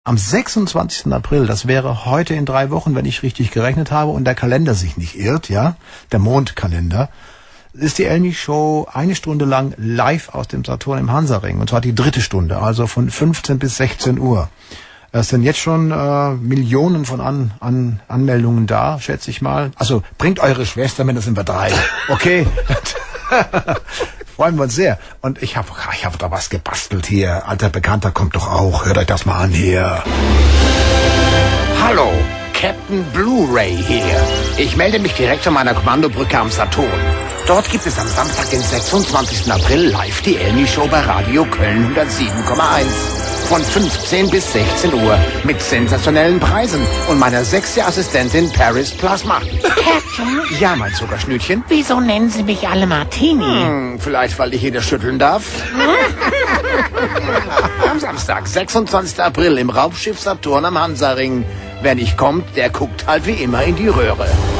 Am 26. April, das wäre heute in 3 Wochen, wenn ich richtig gerechnet habe und der Kalender sich nicht irrt, ja, der Mondkalender, ist die Elmi Show 1 Stunde lang live aus dem Saturn im Hansaring. Und zwar die 3. Stunde, also von 15 bis 16 Uhr. Es sind jetzt schon Millionen von Anmeldungen da, schätze ich mal. Also bringt eure Schwester mit, das sind wir 3. Okay? Freuen wir uns sehr. Und ich hab da was gebastelt hier. Alter Bekannter kommt doch auch. Hört euch das mal an hier. Hallo, Captain Blu-ray hier. Ich melde mich direkt von meiner Kommandobrücke am Saturn. Dort gibt es am Samstag, den 26. April, live die Elmi Show bei Radio Köln 107,1. Von 15 bis 16 Uhr mit sensationellen Preisen und meiner sexy Assistentin Paris Plasma. Captain? Ja, mein Zuckerschnütchen. Wieso nennen Sie mich alle Martini? Vielleicht, weil ich jeder schütteln darf. Am Samstag, 26. April im Raumschiff Saturn am Hansaring. Wer nicht kommt, der guckt halt wie immer in die Röhre.